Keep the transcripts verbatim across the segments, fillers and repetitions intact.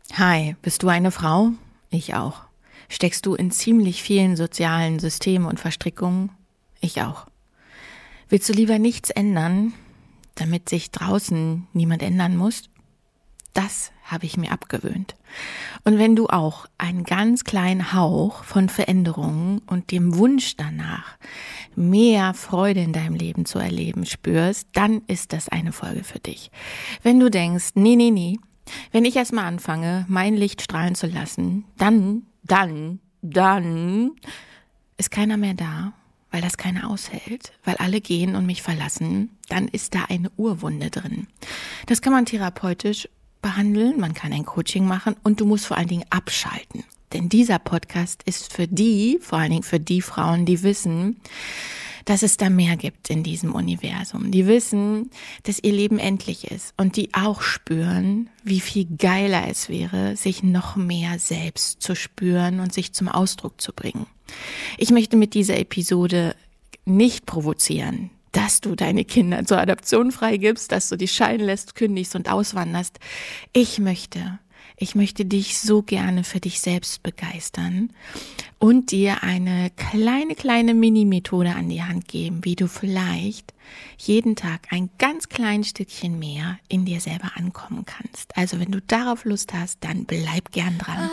Hi, bist du eine Frau? Ich auch. Steckst du in ziemlich vielen sozialen Systemen und Verstrickungen? Ich auch. Willst du lieber nichts ändern, damit sich draußen niemand ändern muss? Das habe ich mir abgewöhnt. Und wenn du auch einen ganz kleinen Hauch von Veränderungen und dem Wunsch danach, mehr Freude in deinem Leben zu erleben, spürst, dann ist das eine Folge für dich. Wenn du denkst, nee, nee, nee, wenn ich erstmal anfange, mein Licht strahlen zu lassen, dann, dann, dann ist keiner mehr da, weil das keiner aushält, weil alle gehen und mich verlassen, dann ist da eine Urwunde drin. Das kann man therapeutisch behandeln, man kann ein Coaching machen und du musst vor allen Dingen abschalten. Denn dieser Podcast ist für die, vor allen Dingen für die Frauen, die wissen, dass es da mehr gibt in diesem Universum. Die wissen, dass ihr Leben endlich ist und die auch spüren, wie viel geiler es wäre, sich noch mehr selbst zu spüren und sich zum Ausdruck zu bringen. Ich möchte mit dieser Episode nicht provozieren, dass du deine Kinder zur Adoption freigibst, dass du die scheiden lässt, kündigst und auswanderst. Ich möchte, ich möchte dich so gerne für dich selbst begeistern und dir eine kleine, kleine Mini-Methode an die Hand geben, wie du vielleicht jeden Tag ein ganz kleines Stückchen mehr in dir selber ankommen kannst. Also wenn du darauf Lust hast, dann bleib gern dran.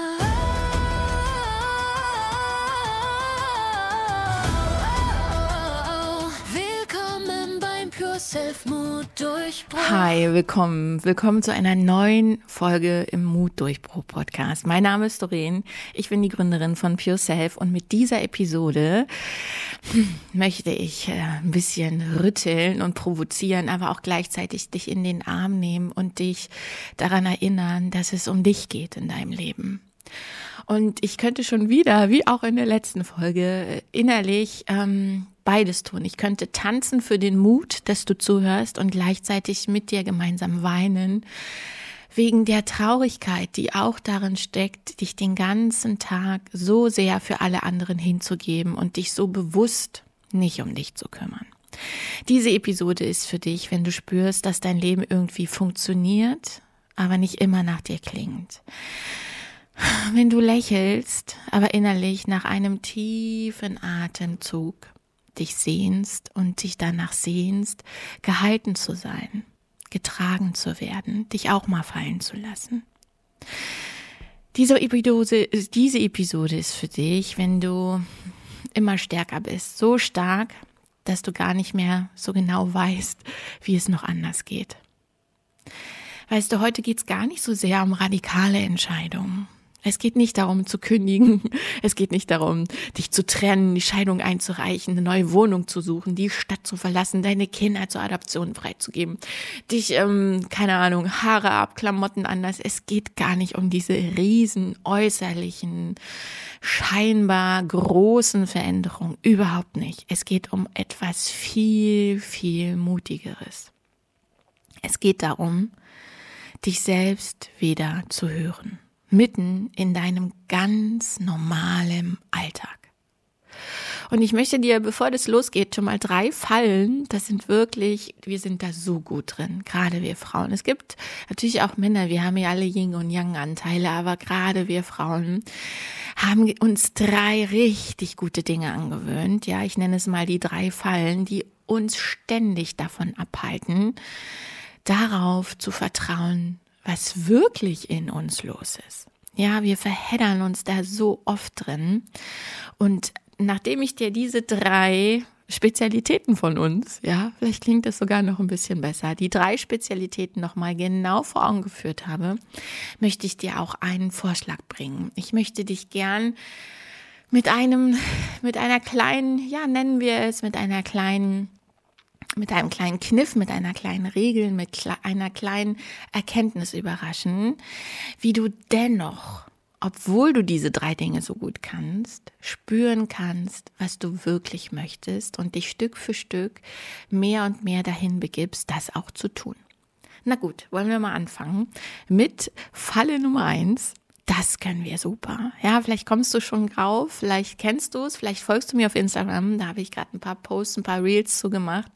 Hi, willkommen, willkommen zu einer neuen Folge im Mutdurchbruch-Podcast. Mein Name ist Doreen, ich bin die Gründerin von Pure Self und mit dieser Episode möchte ich ein bisschen rütteln und provozieren, aber auch gleichzeitig dich in den Arm nehmen und dich daran erinnern, dass es um dich geht in deinem Leben. Und ich könnte schon wieder, wie auch in der letzten Folge, innerlich ähm, beides tun. Ich könnte tanzen für den Mut, dass du zuhörst und gleichzeitig mit dir gemeinsam weinen, wegen der Traurigkeit, die auch darin steckt, dich den ganzen Tag so sehr für alle anderen hinzugeben und dich so bewusst nicht um dich zu kümmern. Diese Episode ist für dich, wenn du spürst, dass dein Leben irgendwie funktioniert, aber nicht immer nach dir klingt. Wenn du lächelst, aber innerlich nach einem tiefen Atemzug dich sehnst und dich danach sehnst, gehalten zu sein, getragen zu werden, dich auch mal fallen zu lassen. Diese Episode, diese Episode ist für dich, wenn du immer stärker bist, so stark, dass du gar nicht mehr so genau weißt, wie es noch anders geht. Weißt du, heute geht es gar nicht so sehr um radikale Entscheidungen. Es geht nicht darum zu kündigen, es geht nicht darum, dich zu trennen, die Scheidung einzureichen, eine neue Wohnung zu suchen, die Stadt zu verlassen, deine Kinder zur Adoption freizugeben, dich, ähm, keine Ahnung, Haare ab, Klamotten anders. Es geht gar nicht um diese riesen äußerlichen, scheinbar großen Veränderungen, überhaupt nicht. Es geht um etwas viel, viel Mutigeres. Es geht darum, dich selbst wieder zu hören. Mitten in deinem ganz normalen Alltag. Und ich möchte dir, bevor das losgeht, schon mal drei Fallen, das sind wirklich, wir sind da so gut drin, gerade wir Frauen. Es gibt natürlich auch Männer, wir haben ja alle Yin- und Yang-Anteile, aber gerade wir Frauen haben uns drei richtig gute Dinge angewöhnt. Ja, ich nenne es mal die drei Fallen, die uns ständig davon abhalten, darauf zu vertrauen, was wirklich in uns los ist. Ja, wir verheddern uns da so oft drin. Und nachdem ich dir diese drei Spezialitäten von uns, ja, vielleicht klingt das sogar noch ein bisschen besser, die drei Spezialitäten nochmal genau vor Augen geführt habe, möchte ich dir auch einen Vorschlag bringen. Ich möchte dich gern mit einem, mit einer kleinen, ja, nennen wir es, mit einer kleinen mit einem kleinen Kniff, mit einer kleinen Regel, mit kle- einer kleinen Erkenntnis überraschen, wie du dennoch, obwohl du diese drei Dinge so gut kannst, spüren kannst, was du wirklich möchtest und dich Stück für Stück mehr und mehr dahin begibst, das auch zu tun. Na gut, wollen wir mal anfangen mit Falle Nummer eins. Das können wir super. Ja, vielleicht kommst du schon drauf, vielleicht kennst du es, vielleicht folgst du mir auf Instagram, da habe ich gerade ein paar Posts, ein paar Reels zu gemacht.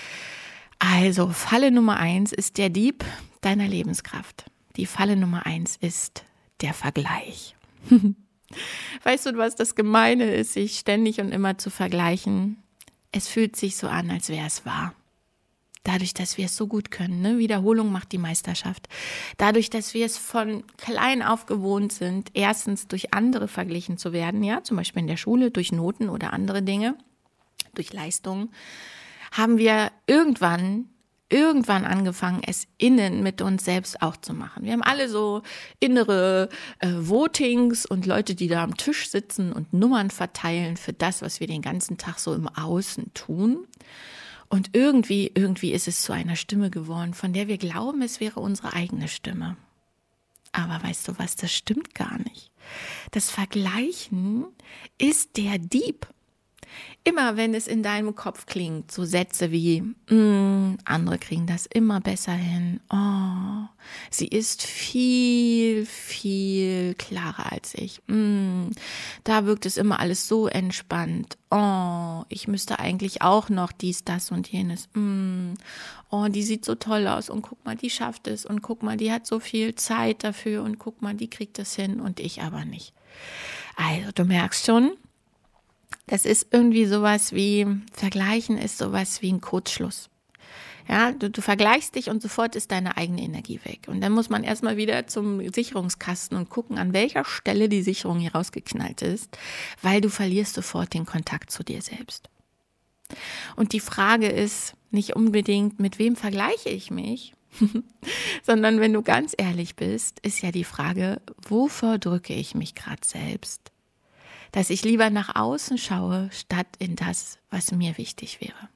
Also, Falle Nummer eins ist der Dieb deiner Lebenskraft. Die Falle Nummer eins ist der Vergleich. Weißt du, was das Gemeine ist, sich ständig und immer zu vergleichen? Es fühlt sich so an, als wäre es wahr. Dadurch, dass wir es so gut können, ne? Wiederholung macht die Meisterschaft. Dadurch, dass wir es von klein auf gewohnt sind, erstens durch andere verglichen zu werden, ja, zum Beispiel in der Schule, durch Noten oder andere Dinge, durch Leistungen, haben wir irgendwann, irgendwann angefangen, es innen mit uns selbst auch zu machen. Wir haben alle so innere äh, Votings und Leute, die da am Tisch sitzen und Nummern verteilen für das, was wir den ganzen Tag so im Außen tun. Und irgendwie, irgendwie ist es zu einer Stimme geworden, von der wir glauben, es wäre unsere eigene Stimme. Aber weißt du was, das stimmt gar nicht. Das Vergleichen ist der Dieb. Immer wenn es in deinem Kopf klingt, so Sätze wie, mm, andere kriegen das immer besser hin, oh, sie ist viel, viel klarer als ich, mm, da wirkt es immer alles so entspannt, oh, ich müsste eigentlich auch noch dies, das und jenes, mm, oh, die sieht so toll aus und guck mal, die schafft es und guck mal, die hat so viel Zeit dafür und guck mal, die kriegt es hin und ich aber nicht. Also du merkst schon, das ist irgendwie sowas wie, Vergleichen ist sowas wie ein Kurzschluss. Ja, du, du vergleichst dich und sofort ist deine eigene Energie weg. Und dann muss man erstmal wieder zum Sicherungskasten und gucken, an welcher Stelle die Sicherung hier rausgeknallt ist, weil du verlierst sofort den Kontakt zu dir selbst. Und die Frage ist nicht unbedingt, mit wem vergleiche ich mich, sondern wenn du ganz ehrlich bist, ist ja die Frage, wovor drücke ich mich gerade selbst? Dass ich lieber nach außen schaue, statt in das, was mir wichtig wäre.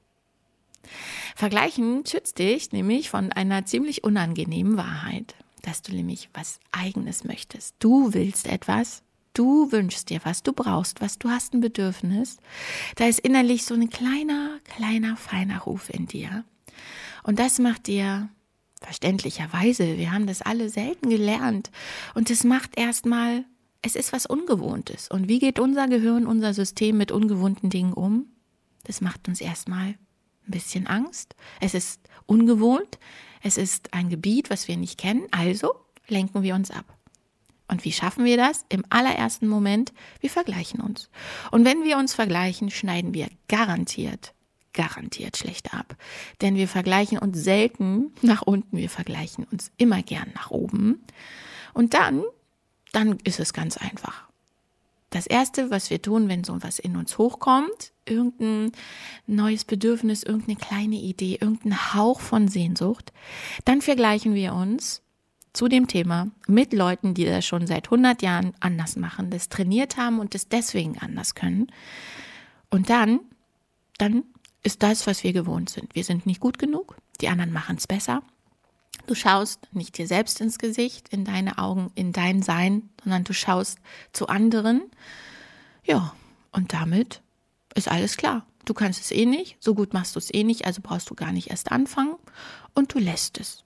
Vergleichen schützt dich nämlich von einer ziemlich unangenehmen Wahrheit, dass du nämlich was Eigenes möchtest. Du willst etwas, du wünschst dir was, du brauchst was, du hast ein Bedürfnis. Da ist innerlich so ein kleiner, kleiner, feiner Ruf in dir. Und das macht dir verständlicherweise, wir haben das alle selten gelernt, und es macht erstmal, es ist was Ungewohntes. Und wie geht unser Gehirn, unser System mit ungewohnten Dingen um? Das macht uns erstmal ein bisschen Angst. Es ist ungewohnt. Es ist ein Gebiet, was wir nicht kennen. Also lenken wir uns ab. Und wie schaffen wir das? Im allerersten Moment, wir vergleichen uns. Und wenn wir uns vergleichen, schneiden wir garantiert, garantiert schlecht ab. Denn wir vergleichen uns selten nach unten. Wir vergleichen uns immer gern nach oben. Und dann Dann ist es ganz einfach. Das Erste, was wir tun, wenn so was in uns hochkommt, irgendein neues Bedürfnis, irgendeine kleine Idee, irgendein Hauch von Sehnsucht, dann vergleichen wir uns zu dem Thema mit Leuten, die das schon seit hundert Jahren anders machen, das trainiert haben und das deswegen anders können. Und dann, dann ist das, was wir gewohnt sind. Wir sind nicht gut genug, die anderen machen es besser. Du schaust nicht dir selbst ins Gesicht, in deine Augen, in dein Sein, sondern du schaust zu anderen. Ja, und damit ist alles klar. Du kannst es eh nicht, so gut machst du es eh nicht, also brauchst du gar nicht erst anfangen und du lässt es.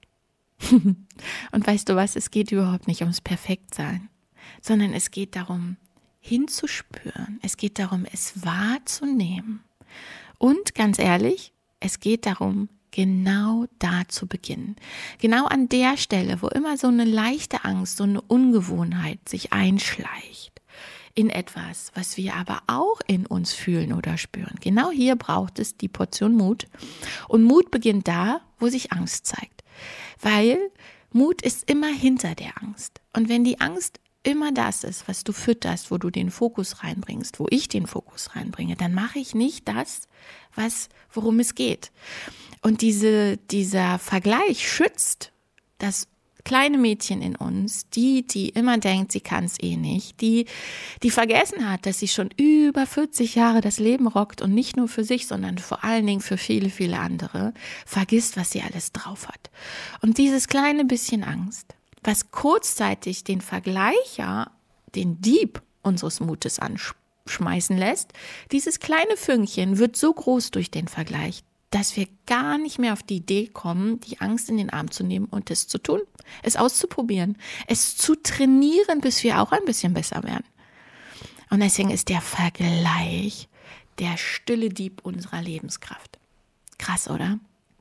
Und weißt du was, es geht überhaupt nicht ums Perfektsein, sondern es geht darum, hinzuspüren. Es geht darum, es wahrzunehmen. Und ganz ehrlich, es geht darum, genau da zu beginnen. Genau an der Stelle, wo immer so eine leichte Angst, so eine Ungewohnheit sich einschleicht in etwas, was wir aber auch in uns fühlen oder spüren. Genau hier braucht es die Portion Mut. Und Mut beginnt da, wo sich Angst zeigt. Weil Mut ist immer hinter der Angst. Und wenn die Angst immer das ist, was du fütterst, wo du den Fokus reinbringst, wo ich den Fokus reinbringe, dann mache ich nicht das, was, worum es geht. Und diese, dieser Vergleich schützt das kleine Mädchen in uns, die, die immer denkt, sie kann es eh nicht, die, die vergessen hat, dass sie schon über vierzig Jahre das Leben rockt und nicht nur für sich, sondern vor allen Dingen für viele, viele andere, vergisst, was sie alles drauf hat. Und dieses kleine bisschen Angst, was kurzzeitig den Vergleicher, den Dieb unseres Mutes anschmeißen lässt, dieses kleine Fünkchen wird so groß durch den Vergleich, dass wir gar nicht mehr auf die Idee kommen, die Angst in den Arm zu nehmen und es zu tun, es auszuprobieren, es zu trainieren, bis wir auch ein bisschen besser werden. Und deswegen ist der Vergleich der stille Dieb unserer Lebenskraft. Krass, oder?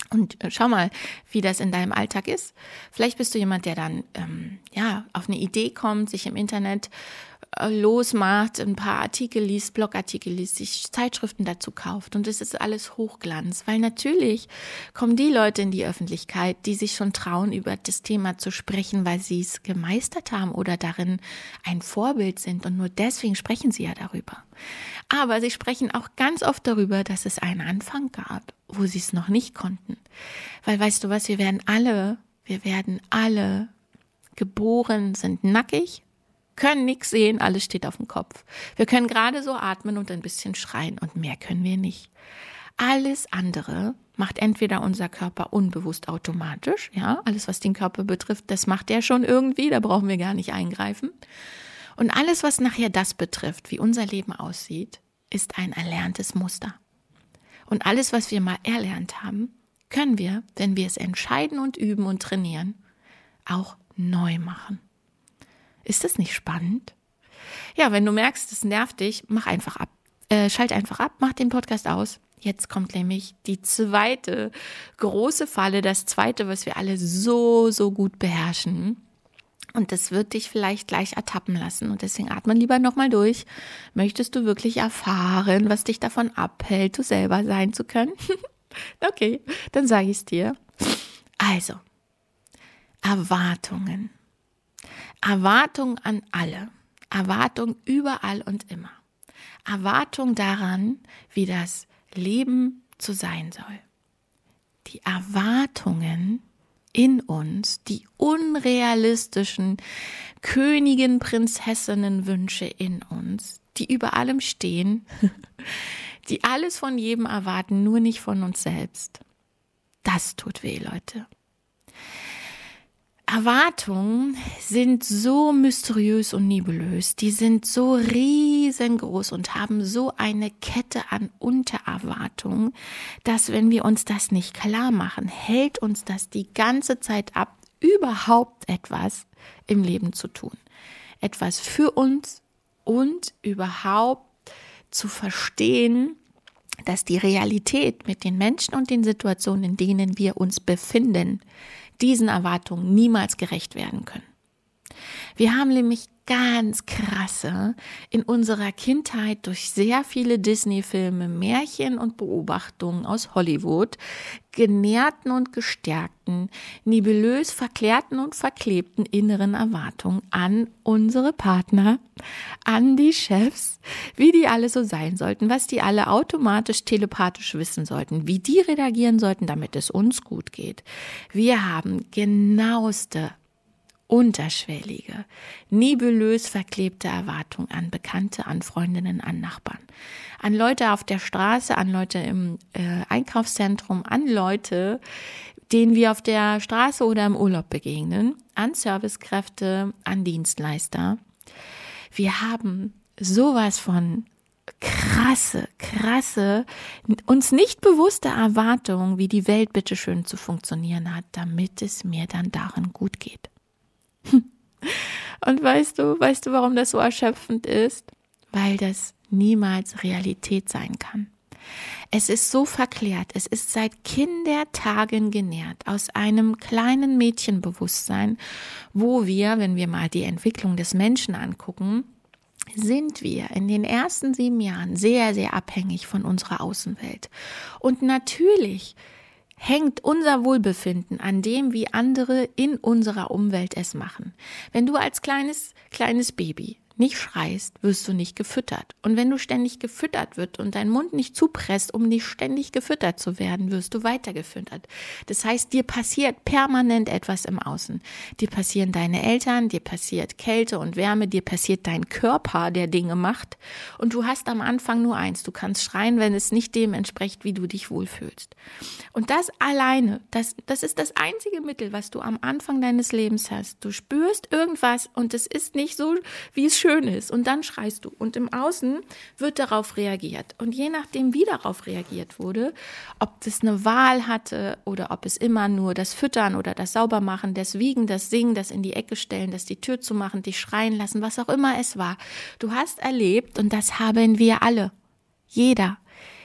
Und schau mal, wie das in deinem Alltag ist. Vielleicht bist du jemand, der dann ähm, ja auf eine Idee kommt, sich im Internet äh, losmacht, ein paar Artikel liest, Blogartikel liest, sich Zeitschriften dazu kauft. Und es ist alles Hochglanz, weil natürlich kommen die Leute in die Öffentlichkeit, die sich schon trauen, über das Thema zu sprechen, weil sie es gemeistert haben oder darin ein Vorbild sind. Und nur deswegen sprechen sie ja darüber. Aber sie sprechen auch ganz oft darüber, dass es einen Anfang gab, wo sie es noch nicht konnten. Weil weißt du was, wir werden alle, wir werden alle geboren, sind nackig, können nichts sehen, alles steht auf dem Kopf. Wir können gerade so atmen und ein bisschen schreien und mehr können wir nicht. Alles andere macht entweder unser Körper unbewusst automatisch, ja, alles was den Körper betrifft, das macht er schon irgendwie, da brauchen wir gar nicht eingreifen. Und alles, was nachher das betrifft, wie unser Leben aussieht, ist ein erlerntes Muster. Und alles, was wir mal erlernt haben, können wir, wenn wir es entscheiden und üben und trainieren, auch neu machen. Ist das nicht spannend? Ja, wenn du merkst, es nervt dich, mach einfach ab. Äh, schalt einfach ab, mach den Podcast aus. Jetzt kommt nämlich die zweite große Falle, das zweite, was wir alle so, so gut beherrschen. Und das wird dich vielleicht gleich ertappen lassen. Und deswegen atme lieber nochmal durch. Möchtest du wirklich erfahren, was dich davon abhält, du selber sein zu können? Okay, dann sage ich es dir. Also, Erwartungen. Erwartung an alle. Erwartung überall und immer. Erwartung daran, wie das Leben zu sein soll. Die Erwartungen in uns, die unrealistischen Königin, Prinzessinnen Wünsche in uns, die über allem stehen, die alles von jedem erwarten, nur nicht von uns selbst. Das tut weh, Leute. Erwartungen sind so mysteriös und nebulös, die sind so riesengroß und haben so eine Kette an Untererwartungen, dass wenn wir uns das nicht klar machen, hält uns das die ganze Zeit ab, überhaupt etwas im Leben zu tun. Etwas für uns und überhaupt zu verstehen, dass die Realität mit den Menschen und den Situationen, in denen wir uns befinden, diesen Erwartungen niemals gerecht werden können. Wir haben nämlich ganz krasse in unserer Kindheit durch sehr viele Disney-Filme, Märchen und Beobachtungen aus Hollywood genährten und gestärkten, nebulös verklärten und verklebten inneren Erwartungen an unsere Partner, an die Chefs, wie die alle so sein sollten, was die alle automatisch telepathisch wissen sollten, wie die reagieren sollten, damit es uns gut geht. Wir haben genaueste unterschwellige, nebulös verklebte Erwartung an Bekannte, an Freundinnen, an Nachbarn, an Leute auf der Straße, an Leute im äh, Einkaufszentrum, an Leute, denen wir auf der Straße oder im Urlaub begegnen, an Servicekräfte, an Dienstleister. Wir haben sowas von krasse, krasse, uns nicht bewusste Erwartungen, wie die Welt bitteschön zu funktionieren hat, damit es mir dann darin gut geht. Und weißt du, weißt du, warum das so erschöpfend ist? Weil das niemals Realität sein kann. Es ist so verklärt, es ist seit Kindertagen genährt aus einem kleinen Mädchenbewusstsein, wo wir, wenn wir mal die Entwicklung des Menschen angucken, sind wir in den ersten sieben Jahren sehr, sehr abhängig von unserer Außenwelt. Und natürlich hängt unser Wohlbefinden an dem, wie andere in unserer Umwelt es machen. Wenn du als kleines, kleines Baby nicht schreist, wirst du nicht gefüttert. Und wenn du ständig gefüttert wird und dein Mund nicht zupresst, um nicht ständig gefüttert zu werden, wirst du weiter gefüttert. Das heißt, dir passiert permanent etwas im Außen. Dir passieren deine Eltern, dir passiert Kälte und Wärme, dir passiert dein Körper, der Dinge macht. Und du hast am Anfang nur eins, du kannst schreien, wenn es nicht dem entspricht, wie du dich wohlfühlst. Und das alleine, das, das ist das einzige Mittel, was du am Anfang deines Lebens hast. Du spürst irgendwas und es ist nicht so, wie es schön ist. Und dann schreist du. Und im Außen wird darauf reagiert. Und je nachdem, wie darauf reagiert wurde, ob das eine Wahl hatte oder ob es immer nur das Füttern oder das Saubermachen, das Wiegen, das Singen, das in die Ecke stellen, das die Tür zu machen, dich schreien lassen, was auch immer es war. Du hast erlebt, und das haben wir alle. Jeder.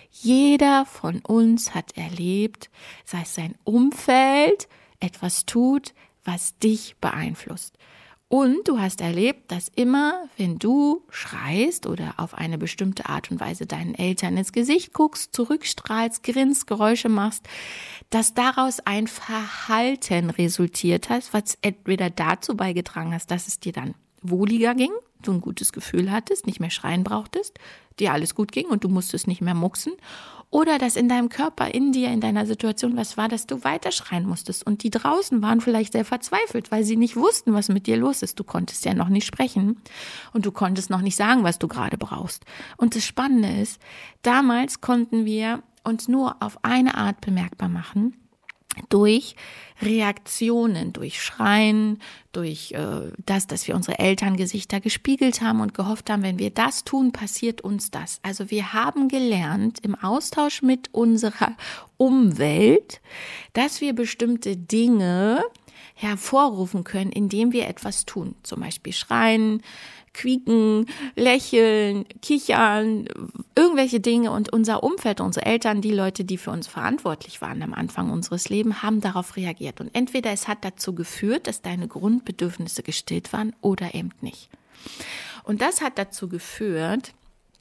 Jeder von uns hat erlebt, dass sein Umfeld etwas tut, was dich beeinflusst. Und du hast erlebt, dass immer, wenn du schreist oder auf eine bestimmte Art und Weise deinen Eltern ins Gesicht guckst, zurückstrahlst, grinst, Geräusche machst, dass daraus ein Verhalten resultiert hat, was entweder dazu beigetragen hat, dass es dir dann wohliger ging, du ein gutes Gefühl hattest, nicht mehr schreien brauchtest, dir alles gut ging und du musstest nicht mehr mucksen, oder dass in deinem Körper, in dir, in deiner Situation was war, dass du weiter schreien musstest und die draußen waren vielleicht sehr verzweifelt, weil sie nicht wussten, was mit dir los ist. Du konntest ja noch nicht sprechen und du konntest noch nicht sagen, was du gerade brauchst. Und das Spannende ist, damals konnten wir uns nur auf eine Art bemerkbar machen, durch Reaktionen, durch Schreien, durch äh, das, dass wir unsere Elterngesichter gespiegelt haben und gehofft haben, wenn wir das tun, passiert uns das. Also wir haben gelernt im Austausch mit unserer Umwelt, dass wir bestimmte Dinge hervorrufen können, indem wir etwas tun. Zum Beispiel schreien, quieken, lächeln, kichern, irgendwelche Dinge, und unser Umfeld, unsere Eltern, die Leute, die für uns verantwortlich waren am Anfang unseres Lebens, haben darauf reagiert. Und entweder es hat dazu geführt, dass deine Grundbedürfnisse gestillt waren oder eben nicht. Und das hat dazu geführt,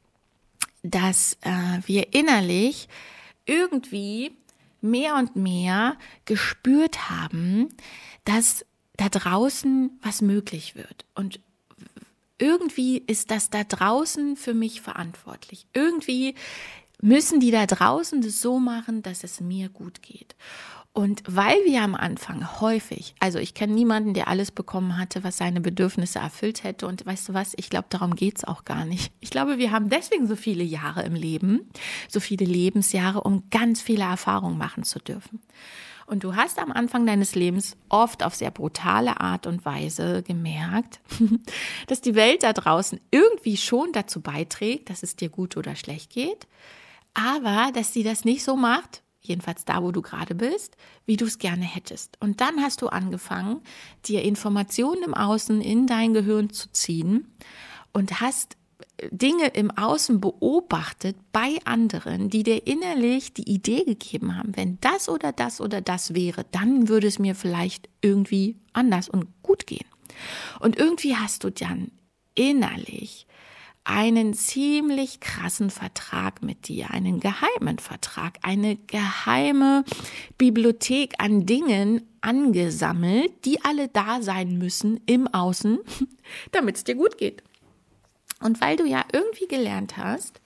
dass äh, wir innerlich irgendwie mehr und mehr gespürt haben, dass da draußen was möglich wird. Und irgendwie ist das da draußen für mich verantwortlich. Irgendwie müssen die da draußen das so machen, dass es mir gut geht. Und weil wir am Anfang häufig, also ich kenne niemanden, der alles bekommen hatte, was seine Bedürfnisse erfüllt hätte. Und weißt du was, ich glaube, darum geht's auch gar nicht. Ich glaube, wir haben deswegen so viele Jahre im Leben, so viele Lebensjahre, um ganz viele Erfahrungen machen zu dürfen. Und du hast am Anfang deines Lebens oft auf sehr brutale Art und Weise gemerkt, dass die Welt da draußen irgendwie schon dazu beiträgt, dass es dir gut oder schlecht geht, aber dass sie das nicht so macht, jedenfalls da, wo du gerade bist, wie du es gerne hättest. Und dann hast du angefangen, dir Informationen im Außen in dein Gehirn zu ziehen und hast Dinge im Außen beobachtet bei anderen, die dir innerlich die Idee gegeben haben, wenn das oder das oder das wäre, dann würde es mir vielleicht irgendwie anders und gut gehen. Und irgendwie hast du dann innerlich einen ziemlich krassen Vertrag mit dir, einen geheimen Vertrag, eine geheime Bibliothek an Dingen angesammelt, die alle da sein müssen im Außen, damit es dir gut geht. Und weil du ja irgendwie gelernt hast,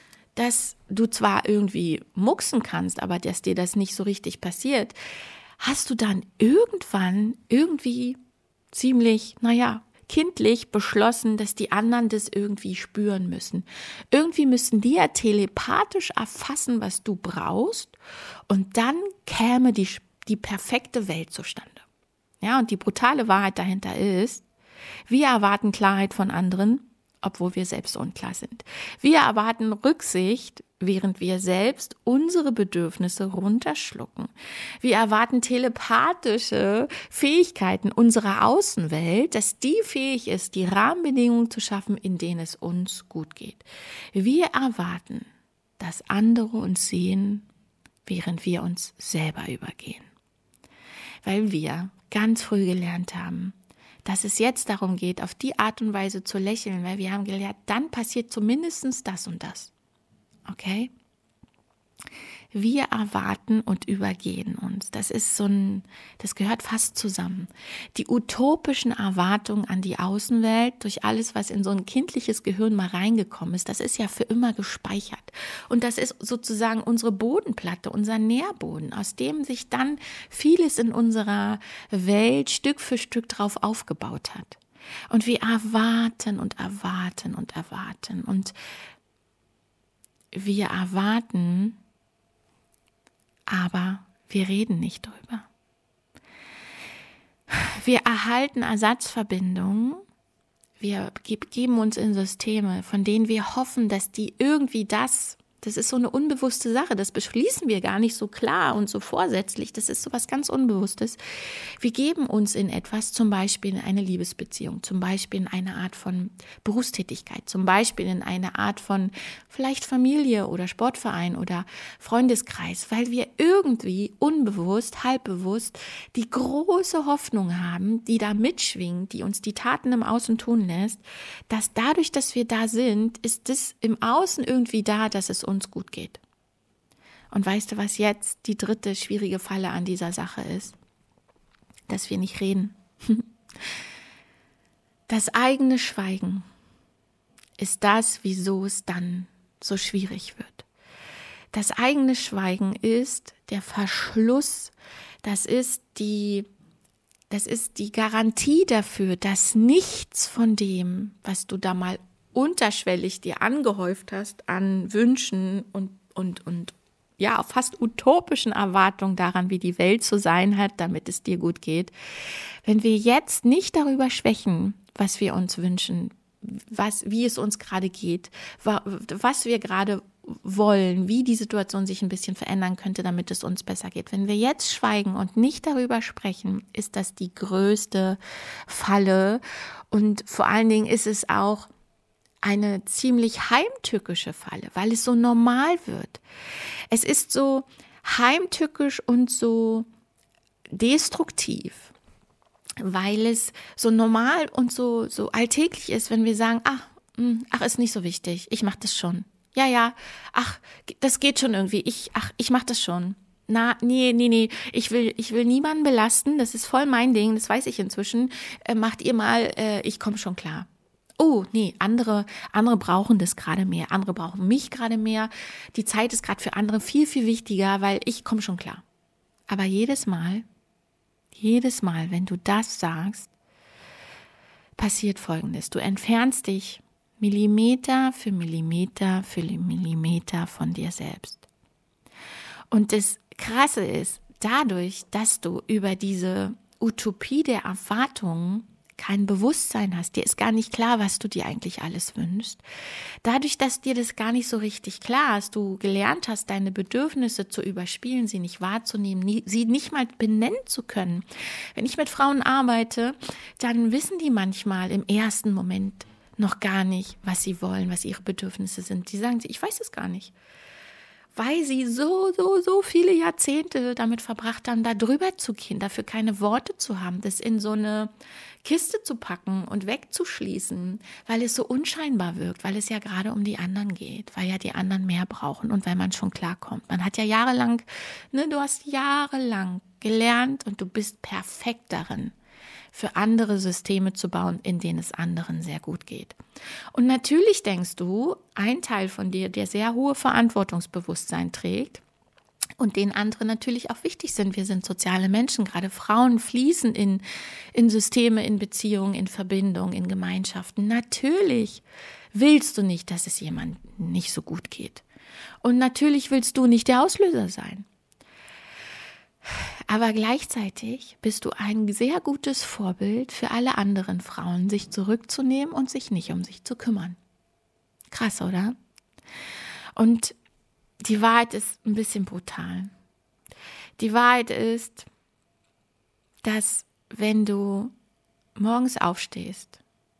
dass du zwar irgendwie mucksen kannst, aber dass dir das nicht so richtig passiert, hast du dann irgendwann irgendwie ziemlich, naja, kindlich beschlossen, dass die anderen das irgendwie spüren müssen. Irgendwie müssen die ja telepathisch erfassen, was du brauchst, und dann käme die, die perfekte Welt zustande. Ja, und die brutale Wahrheit dahinter ist, wir erwarten Klarheit von anderen, obwohl wir selbst unklar sind. Wir erwarten Rücksicht, während wir selbst unsere Bedürfnisse runterschlucken. Wir erwarten telepathische Fähigkeiten unserer Außenwelt, dass die fähig ist, die Rahmenbedingungen zu schaffen, in denen es uns gut geht. Wir erwarten, dass andere uns sehen, während wir uns selber übergehen. Weil wir ganz früh gelernt haben, dass es jetzt darum geht, auf die Art und Weise zu lächeln, weil wir haben gelernt, dann passiert zumindest das und das. Okay? Wir erwarten und übergehen uns. Das ist so ein, das gehört fast zusammen. Die utopischen Erwartungen an die Außenwelt durch alles, was in so ein kindliches Gehirn mal reingekommen ist, das ist ja für immer gespeichert. Und das ist sozusagen unsere Bodenplatte, unser Nährboden, aus dem sich dann vieles in unserer Welt Stück für Stück drauf aufgebaut hat. Und wir erwarten und erwarten und erwarten. Und wir erwarten, aber wir reden nicht drüber. Wir erhalten Ersatzverbindungen, wir geben uns in Systeme, von denen wir hoffen, dass die irgendwie das Das ist so eine unbewusste Sache. Das beschließen wir gar nicht so klar und so vorsätzlich. Das ist so was ganz Unbewusstes. Wir geben uns in etwas, zum Beispiel in eine Liebesbeziehung, zum Beispiel in eine Art von Berufstätigkeit, zum Beispiel in eine Art von vielleicht Familie oder Sportverein oder Freundeskreis, weil wir irgendwie unbewusst, halbbewusst die große Hoffnung haben, die da mitschwingt, die uns die Taten im Außen tun lässt, dass dadurch, dass wir da sind, ist es im Außen irgendwie da, dass es uns gut geht. Und weißt du, was jetzt die dritte schwierige Falle an dieser Sache ist? Dass wir nicht reden. Das eigene Schweigen ist das, wieso es dann so schwierig wird. Das eigene Schweigen ist der Verschluss, das ist die, das ist die Garantie dafür, dass nichts von dem, was du da mal unterschwellig dir angehäuft hast an Wünschen und, und, und ja, fast utopischen Erwartungen daran, wie die Welt zu sein hat, damit es dir gut geht. Wenn wir jetzt nicht darüber schwächen, was wir uns wünschen, was, wie es uns gerade geht, was wir gerade wollen, wie die Situation sich ein bisschen verändern könnte, damit es uns besser geht. Wenn wir jetzt schweigen und nicht darüber sprechen, ist das die größte Falle. Und vor allen Dingen ist es auch eine ziemlich heimtückische Falle, weil es so normal wird. Es ist so heimtückisch und so destruktiv, weil es so normal und so, so alltäglich ist, wenn wir sagen, ach, ach, ist nicht so wichtig, ich mache das schon. Ja, ja, ach, das geht schon irgendwie, ich, ach, ich mache das schon. Na, nee, nee, nee, ich will, ich will niemanden belasten, das ist voll mein Ding, das weiß ich inzwischen. Äh, macht ihr mal, äh, ich komme schon klar. Oh, nee, andere, andere brauchen das gerade mehr, andere brauchen mich gerade mehr. Die Zeit ist gerade für andere viel, viel wichtiger, weil ich komme schon klar. Aber jedes Mal, jedes Mal, wenn du das sagst, passiert Folgendes. Du entfernst dich Millimeter für Millimeter für Millimeter von dir selbst. Und das Krasse ist, dadurch, dass du über diese Utopie der Erwartungen kein Bewusstsein hast, dir ist gar nicht klar, was du dir eigentlich alles wünschst. Dadurch, dass dir das gar nicht so richtig klar ist, du gelernt hast, deine Bedürfnisse zu überspielen, sie nicht wahrzunehmen, nie, sie nicht mal benennen zu können. Wenn ich mit Frauen arbeite, dann wissen die manchmal im ersten Moment noch gar nicht, was sie wollen, was ihre Bedürfnisse sind. Die sagen, ich weiß es gar nicht. Weil sie so, so, so viele Jahrzehnte damit verbracht haben, da drüber zu gehen, dafür keine Worte zu haben, das in so eine Kiste zu packen und wegzuschließen, weil es so unscheinbar wirkt, weil es ja gerade um die anderen geht, weil ja die anderen mehr brauchen und weil man schon klarkommt. Man hat ja jahrelang, ne, du hast jahrelang gelernt und du bist perfekt darin, für andere Systeme zu bauen, in denen es anderen sehr gut geht. Und natürlich denkst du, ein Teil von dir, der sehr hohe Verantwortungsbewusstsein trägt und den anderen natürlich auch wichtig sind. Wir sind soziale Menschen, gerade Frauen fließen in, in Systeme, in Beziehungen, in Verbindungen, in Gemeinschaften. Natürlich willst du nicht, dass es jemandem nicht so gut geht. Und natürlich willst du nicht der Auslöser sein. Aber gleichzeitig bist du ein sehr gutes Vorbild für alle anderen Frauen, sich zurückzunehmen und sich nicht um sich zu kümmern. Krass, oder? Und die Wahrheit ist ein bisschen brutal. Die Wahrheit ist, dass wenn du morgens aufstehst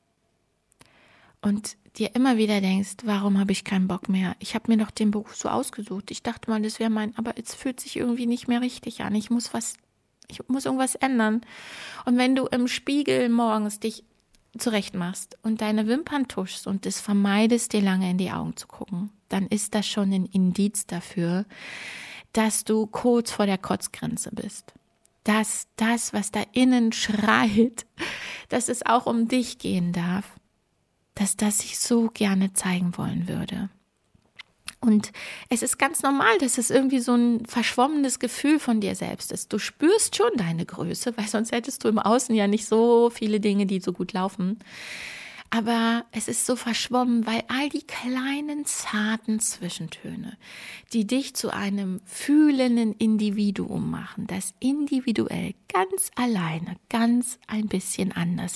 und dir immer wieder denkst, warum habe ich keinen Bock mehr? Ich habe mir doch den Beruf so ausgesucht. Ich dachte mal, das wäre mein, aber es fühlt sich irgendwie nicht mehr richtig an. Ich muss was, ich muss irgendwas ändern. Und wenn du im Spiegel morgens dich zurechtmachst und deine Wimpern tuschst und es vermeidest, dir lange in die Augen zu gucken, dann ist das schon ein Indiz dafür, dass du kurz vor der Kotzgrenze bist. Dass das, was da innen schreit, dass es auch um dich gehen darf, dass das sich so gerne zeigen wollen würde. Und es ist ganz normal, dass es irgendwie so ein verschwommenes Gefühl von dir selbst ist. Du spürst schon deine Größe, weil sonst hättest du im Außen ja nicht so viele Dinge, die so gut laufen. Aber es ist so verschwommen, weil all die kleinen, zarten Zwischentöne, die dich zu einem fühlenden Individuum machen, das individuell ganz alleine, ganz ein bisschen anders ist,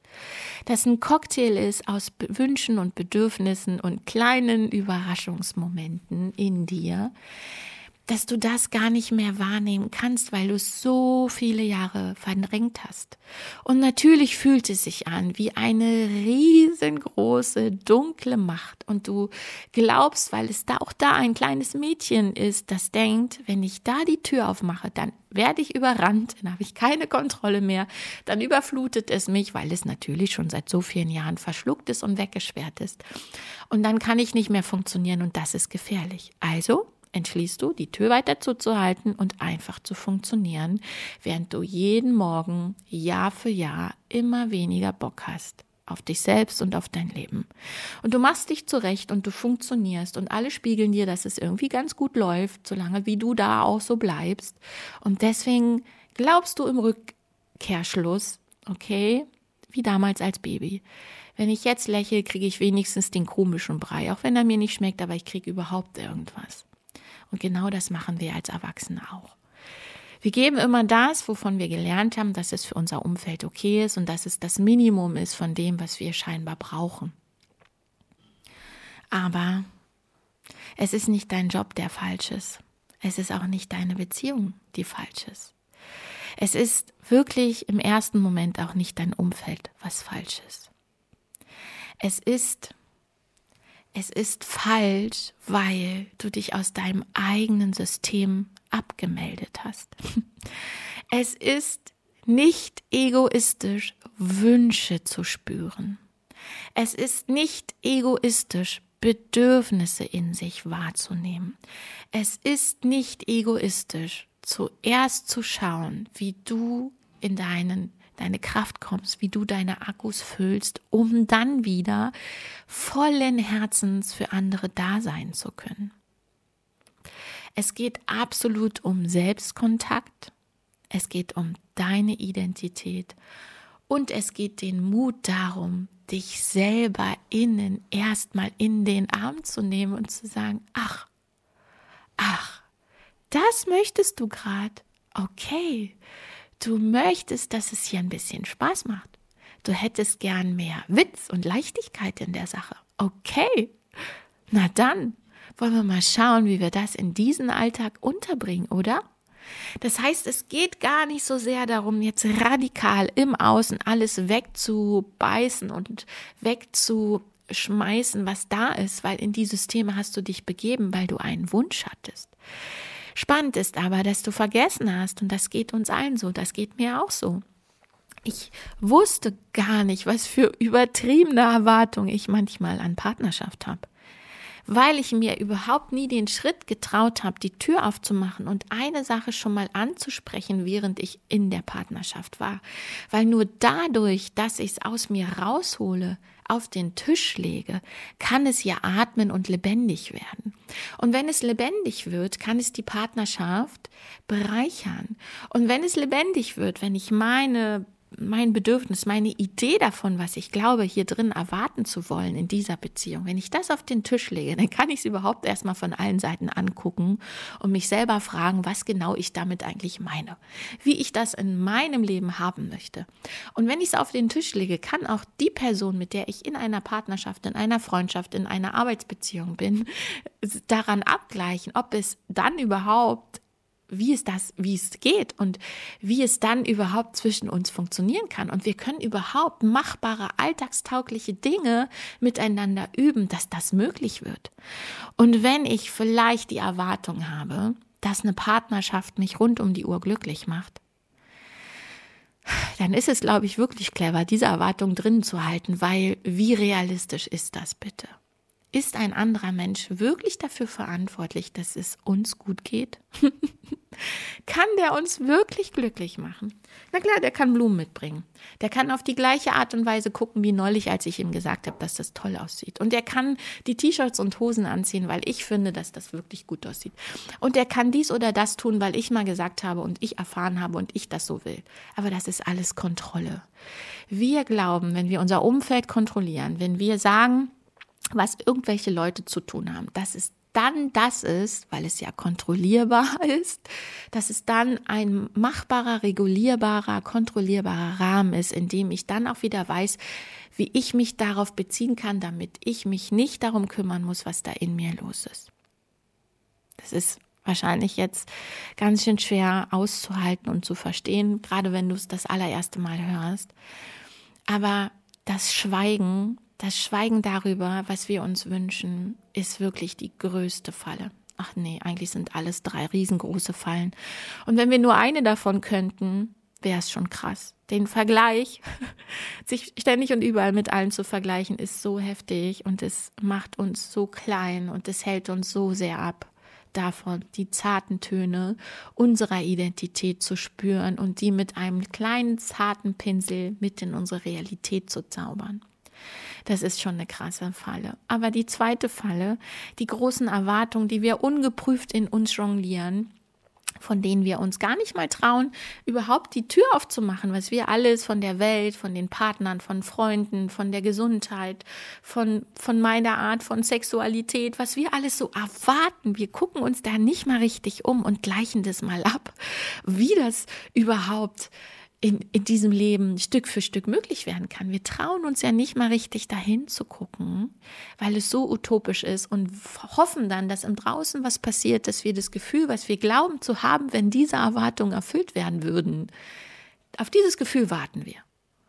das ein Cocktail ist aus Wünschen und Bedürfnissen und kleinen Überraschungsmomenten in dir, dass du das gar nicht mehr wahrnehmen kannst, weil du es so viele Jahre verdrängt hast. Und natürlich fühlt es sich an wie eine riesengroße, dunkle Macht. Und du glaubst, weil es da auch da ein kleines Mädchen ist, das denkt, wenn ich da die Tür aufmache, dann werde ich überrannt, dann habe ich keine Kontrolle mehr, dann überflutet es mich, weil es natürlich schon seit so vielen Jahren verschluckt ist und weggesperrt ist. Und dann kann ich nicht mehr funktionieren und das ist gefährlich. Also entschließt du, die Tür weiter zuzuhalten und einfach zu funktionieren, während du jeden Morgen Jahr für Jahr immer weniger Bock hast auf dich selbst und auf dein Leben. Und du machst dich zurecht und du funktionierst und alle spiegeln dir, dass es irgendwie ganz gut läuft, solange wie du da auch so bleibst. Und deswegen glaubst du im Rückkehrschluss, okay, wie damals als Baby. Wenn ich jetzt lächle, kriege ich wenigstens den komischen Brei, auch wenn er mir nicht schmeckt, aber ich kriege überhaupt irgendwas. Und genau das machen wir als Erwachsene auch. Wir geben immer das, wovon wir gelernt haben, dass es für unser Umfeld okay ist und dass es das Minimum ist von dem, was wir scheinbar brauchen. Aber es ist nicht dein Job, der falsch ist. Es ist auch nicht deine Beziehung, die falsch ist. Es ist wirklich im ersten Moment auch nicht dein Umfeld, was falsch ist. Es ist Es ist falsch, weil du dich aus deinem eigenen System abgemeldet hast. Es ist nicht egoistisch, Wünsche zu spüren. Es ist nicht egoistisch, Bedürfnisse in sich wahrzunehmen. Es ist nicht egoistisch, zuerst zu schauen, wie du in deinen deine Kraft kommst, wie du deine Akkus füllst, um dann wieder vollen Herzens für andere da sein zu können. Es geht absolut um Selbstkontakt, es geht um deine Identität und es geht den Mut darum, dich selber innen erstmal in den Arm zu nehmen und zu sagen, ach, ach, das möchtest du gerade, okay. Du möchtest, dass es hier ein bisschen Spaß macht. Du hättest gern mehr Witz und Leichtigkeit in der Sache. Okay, na dann wollen wir mal schauen, wie wir das in diesen Alltag unterbringen, oder? Das heißt, es geht gar nicht so sehr darum, jetzt radikal im Außen alles wegzubeißen und wegzuschmeißen, was da ist, weil in die Systeme hast du dich begeben, weil du einen Wunsch hattest. Spannend ist aber, dass du vergessen hast, und das geht uns allen so, das geht mir auch so. Ich wusste gar nicht, was für übertriebene Erwartungen ich manchmal an Partnerschaft habe, weil ich mir überhaupt nie den Schritt getraut habe, die Tür aufzumachen und eine Sache schon mal anzusprechen, während ich in der Partnerschaft war. Weil nur dadurch, dass ich es aus mir raushole, auf den Tisch lege, kann es ja atmen und lebendig werden. Und wenn es lebendig wird, kann es die Partnerschaft bereichern. Und wenn es lebendig wird, wenn ich meine mein Bedürfnis, meine Idee davon, was ich glaube, hier drin erwarten zu wollen in dieser Beziehung, wenn ich das auf den Tisch lege, dann kann ich es überhaupt erstmal von allen Seiten angucken und mich selber fragen, was genau ich damit eigentlich meine, wie ich das in meinem Leben haben möchte. Und wenn ich es auf den Tisch lege, kann auch die Person, mit der ich in einer Partnerschaft, in einer Freundschaft, in einer Arbeitsbeziehung bin, daran abgleichen, ob es dann überhaupt wie es das, wie es geht und wie es dann überhaupt zwischen uns funktionieren kann. Und wir können überhaupt machbare, alltagstaugliche Dinge miteinander üben, dass das möglich wird. Und wenn ich vielleicht die Erwartung habe, dass eine Partnerschaft mich rund um die Uhr glücklich macht, dann ist es, glaube ich, wirklich clever, diese Erwartung drin zu halten, weil wie realistisch ist das bitte? Ist ein anderer Mensch wirklich dafür verantwortlich, dass es uns gut geht? Kann der uns wirklich glücklich machen? Na klar, der kann Blumen mitbringen. Der kann auf die gleiche Art und Weise gucken, wie neulich, als ich ihm gesagt habe, dass das toll aussieht. Und der kann die T-Shirts und Hosen anziehen, weil ich finde, dass das wirklich gut aussieht. Und der kann dies oder das tun, weil ich mal gesagt habe und ich erfahren habe und ich das so will. Aber das ist alles Kontrolle. Wir glauben, wenn wir unser Umfeld kontrollieren, wenn wir sagen, was irgendwelche Leute zu tun haben, das ist dann das ist, weil es ja kontrollierbar ist, dass es dann ein machbarer, regulierbarer, kontrollierbarer Rahmen ist, in dem ich dann auch wieder weiß, wie ich mich darauf beziehen kann, damit ich mich nicht darum kümmern muss, was da in mir los ist. Das ist wahrscheinlich jetzt ganz schön schwer auszuhalten und zu verstehen, gerade wenn du es das allererste Mal hörst. Aber das Schweigen, das Schweigen darüber, was wir uns wünschen, ist wirklich die größte Falle. Ach nee, eigentlich sind alles drei riesengroße Fallen. Und wenn wir nur eine davon könnten, wäre es schon krass. Den Vergleich, sich ständig und überall mit allen zu vergleichen, ist so heftig und es macht uns so klein und es hält uns so sehr ab davon, die zarten Töne unserer Identität zu spüren und die mit einem kleinen, zarten Pinsel mit in unsere Realität zu zaubern. Das ist schon eine krasse Falle. Aber die zweite Falle, die großen Erwartungen, die wir ungeprüft in uns jonglieren, von denen wir uns gar nicht mal trauen, überhaupt die Tür aufzumachen, was wir alles von der Welt, von den Partnern, von Freunden, von der Gesundheit, von, von meiner Art von Sexualität, was wir alles so erwarten. Wir gucken uns da nicht mal richtig um und gleichen das mal ab, wie das überhaupt in, in diesem Leben Stück für Stück möglich werden kann. Wir trauen uns ja nicht mal richtig dahin zu gucken, weil es so utopisch ist und hoffen dann, dass im Draußen was passiert, dass wir das Gefühl, was wir glauben zu haben, wenn diese Erwartungen erfüllt werden würden, auf dieses Gefühl warten wir.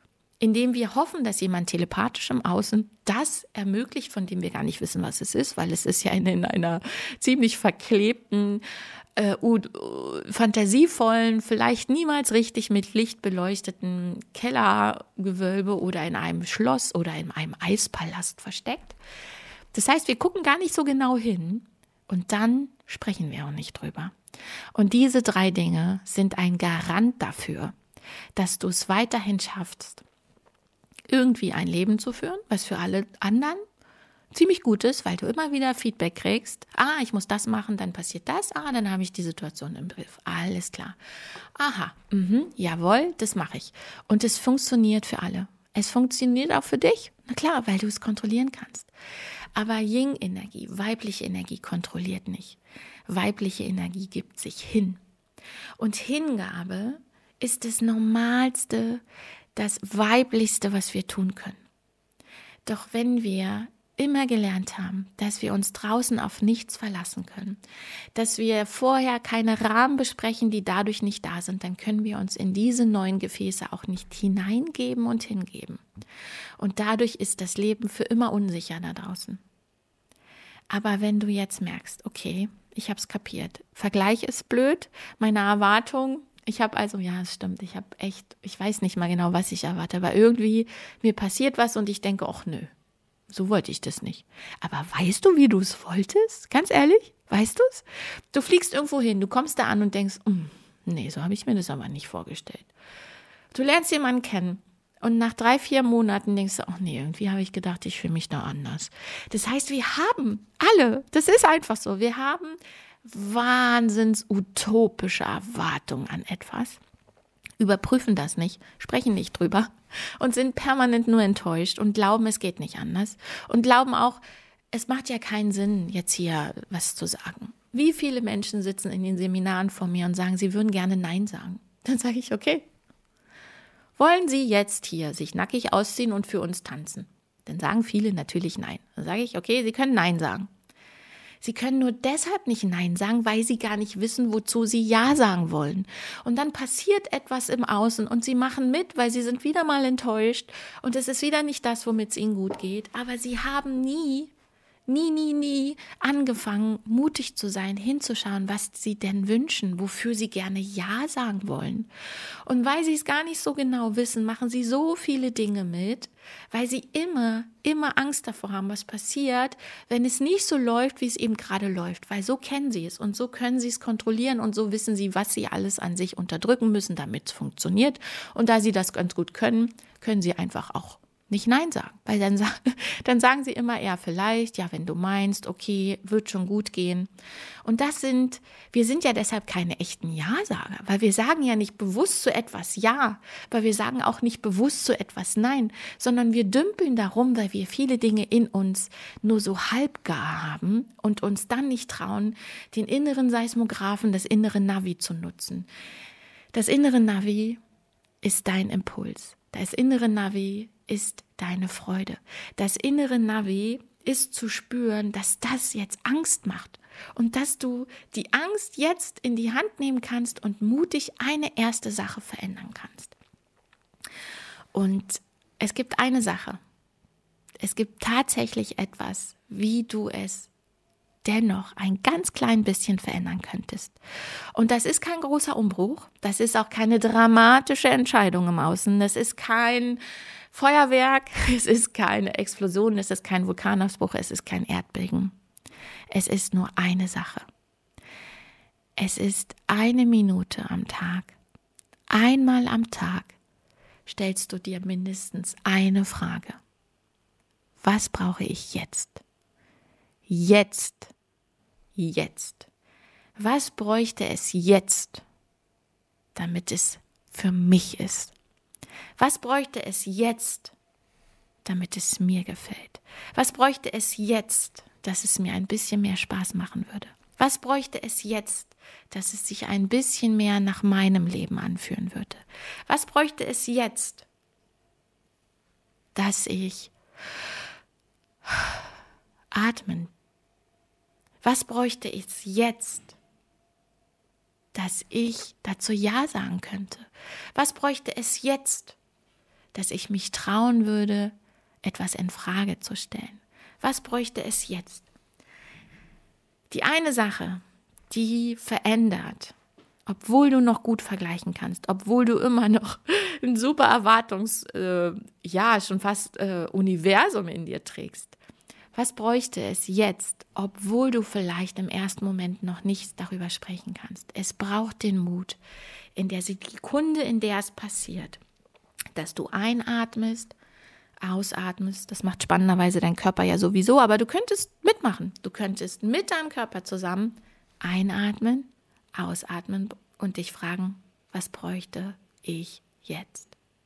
Indem wir hoffen, dass jemand telepathisch im Außen das ermöglicht, von dem wir gar nicht wissen, was es ist, weil es ist ja in, in einer ziemlich verklebten, äh, uh, fantasievollen, vielleicht niemals richtig mit Licht beleuchteten Kellergewölbe oder in einem Schloss oder in einem Eispalast versteckt. Das heißt, wir gucken gar nicht so genau hin und dann sprechen wir auch nicht drüber. Und diese drei Dinge sind ein Garant dafür, dass du es weiterhin schaffst, irgendwie ein Leben zu führen, was für alle anderen ziemlich gut ist, weil du immer wieder Feedback kriegst. Ah, ich muss das machen, dann passiert das. Ah, dann habe ich die Situation im Griff. Alles klar. Aha, mh, jawohl, das mache ich. Und es funktioniert für alle. Es funktioniert auch für dich. Na klar, weil du es kontrollieren kannst. Aber Yin-Energie, weibliche Energie kontrolliert nicht. Weibliche Energie gibt sich hin. Und Hingabe ist das Normalste, das Weiblichste, was wir tun können. Doch wenn wir immer gelernt haben, dass wir uns draußen auf nichts verlassen können, dass wir vorher keine Rahmen besprechen, die dadurch nicht da sind, dann können wir uns in diese neuen Gefäße auch nicht hineingeben und hingeben. Und dadurch ist das Leben für immer unsicher da draußen. Aber wenn du jetzt merkst, okay, ich habe es kapiert, Vergleich ist blöd, meine Erwartung, ich habe also, ja, es stimmt, ich habe echt, ich weiß nicht mal genau, was ich erwarte, aber irgendwie, mir passiert was und ich denke, ach nö, so wollte ich das nicht. Aber weißt du, wie du es wolltest? Ganz ehrlich, weißt du es? Du fliegst irgendwo hin, du kommst da an und denkst, nee, so habe ich mir das aber nicht vorgestellt. Du lernst jemanden kennen und nach drei, vier Monaten denkst du, ach nee, irgendwie habe ich gedacht, ich fühle mich da anders. Das heißt, wir haben alle, das ist einfach so, wir haben wahnsinns utopische Erwartungen an etwas, überprüfen das nicht, sprechen nicht drüber und sind permanent nur enttäuscht und glauben, es geht nicht anders und glauben auch, es macht ja keinen Sinn, jetzt hier was zu sagen. Wie viele Menschen sitzen in den Seminaren vor mir und sagen, sie würden gerne Nein sagen? Dann sage ich, okay, wollen Sie jetzt hier sich nackig ausziehen und für uns tanzen? Dann sagen viele natürlich Nein. Dann sage ich, okay, Sie können Nein sagen. Sie können nur deshalb nicht Nein sagen, weil sie gar nicht wissen, wozu sie Ja sagen wollen. Und dann passiert etwas im Außen und sie machen mit, weil sie sind wieder mal enttäuscht und es ist wieder nicht das, womit es ihnen gut geht. Aber sie haben nie, nie, nie, nie angefangen, mutig zu sein, hinzuschauen, was sie denn wünschen, wofür sie gerne Ja sagen wollen. Und weil sie es gar nicht so genau wissen, machen sie so viele Dinge mit, weil sie immer, immer Angst davor haben, was passiert, wenn es nicht so läuft, wie es eben gerade läuft. Weil so kennen sie es und so können sie es kontrollieren und so wissen sie, was sie alles an sich unterdrücken müssen, damit es funktioniert. Und da sie das ganz gut können, können sie einfach auch Nicht Nein sagen, weil dann, dann sagen sie immer eher vielleicht, ja, wenn du meinst, okay, wird schon gut gehen. Und das sind, wir sind ja deshalb keine echten Ja-Sager, weil wir sagen ja nicht bewusst zu etwas Ja, weil wir sagen auch nicht bewusst zu etwas Nein, sondern wir dümpeln darum, weil wir viele Dinge in uns nur so halbgar haben und uns dann nicht trauen, den inneren Seismographen, das innere Navi zu nutzen. Das innere Navi ist dein Impuls. Das innere Navi ist deine Freude. Das innere Navi ist zu spüren, dass das jetzt Angst macht und dass du die Angst jetzt in die Hand nehmen kannst und mutig eine erste Sache verändern kannst. Und es gibt eine Sache. Es gibt tatsächlich etwas, wie du es dennoch ein ganz klein bisschen verändern könntest. Und das ist kein großer Umbruch, das ist auch keine dramatische Entscheidung im Außen, das ist kein Feuerwerk, es ist keine Explosion, es ist kein Vulkanausbruch, es ist kein Erdbeben. Es ist nur eine Sache. Es ist eine Minute am Tag. Einmal am Tag stellst du dir mindestens eine Frage. Was brauche ich jetzt? Jetzt, jetzt. Was bräuchte es jetzt, damit es für mich ist? Was bräuchte es jetzt, damit es mir gefällt? Was bräuchte es jetzt, dass es mir ein bisschen mehr Spaß machen würde? Was bräuchte es jetzt, dass es sich ein bisschen mehr nach meinem Leben anfühlen würde? Was bräuchte es jetzt, dass ich atmen? Was bräuchte es jetzt, dass ich dazu Ja sagen könnte? Was bräuchte es jetzt, dass ich mich trauen würde, etwas in Frage zu stellen? Was bräuchte es jetzt? Die eine Sache, die verändert, obwohl du noch gut vergleichen kannst, obwohl du immer noch ein super Erwartungs-, äh, ja, schon fast äh, Universum in dir trägst. Was bräuchte es jetzt, obwohl du vielleicht im ersten Moment noch nichts darüber sprechen kannst? Es braucht den Mut, in der Sekunde, in der es passiert, dass du einatmest, ausatmest. Das macht spannenderweise dein Körper ja sowieso, aber du könntest mitmachen. Du könntest mit deinem Körper zusammen einatmen, ausatmen und dich fragen, was bräuchte ich jetzt?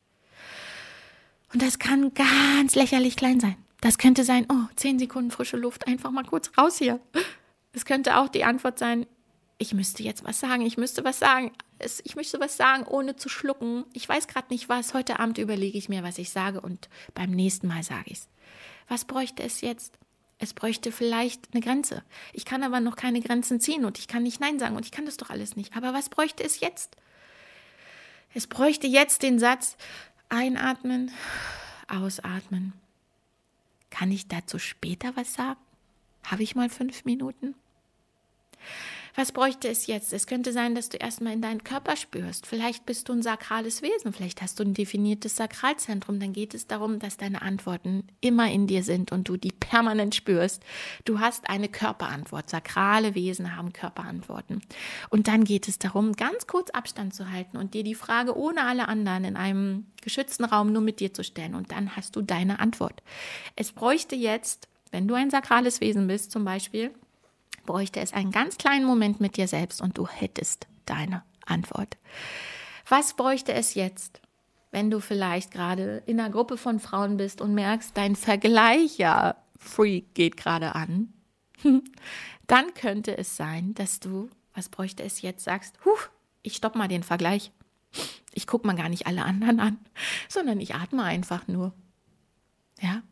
Und das kann ganz lächerlich klein sein. Das könnte sein, oh, zehn Sekunden frische Luft, einfach mal kurz raus hier. Es könnte auch die Antwort sein, ich müsste jetzt was sagen, ich müsste was sagen. Es, ich möchte was sagen, ohne zu schlucken. Ich weiß gerade nicht was. Heute Abend überlege ich mir, was ich sage und beim nächsten Mal sage ich es. Was bräuchte es jetzt? Es bräuchte vielleicht eine Grenze. Ich kann aber noch keine Grenzen ziehen und ich kann nicht Nein sagen und ich kann das doch alles nicht. Aber was bräuchte es jetzt? Es bräuchte jetzt den Satz, einatmen, ausatmen. Kann ich dazu später was sagen? Habe ich mal fünf Minuten? Was bräuchte es jetzt? Es könnte sein, dass du erstmal in deinen Körper spürst. Vielleicht bist du ein sakrales Wesen, vielleicht hast du ein definiertes Sakralzentrum. Dann geht es darum, dass deine Antworten immer in dir sind und du die permanent spürst. Du hast eine Körperantwort. Sakrale Wesen haben Körperantworten. Und dann geht es darum, ganz kurz Abstand zu halten und dir die Frage ohne alle anderen in einem geschützten Raum nur mit dir zu stellen. Und dann hast du deine Antwort. Es bräuchte jetzt, wenn du ein sakrales Wesen bist zum Beispiel, bräuchte es einen ganz kleinen Moment mit dir selbst und du hättest deine Antwort. Was bräuchte es jetzt, wenn du vielleicht gerade in einer Gruppe von Frauen bist und merkst, dein Vergleicher-Freak geht gerade an? Dann könnte es sein, dass du, was bräuchte es jetzt, sagst, huh, ich stopp mal den Vergleich. Ich gucke mal gar nicht alle anderen an, sondern ich atme einfach nur. Ja?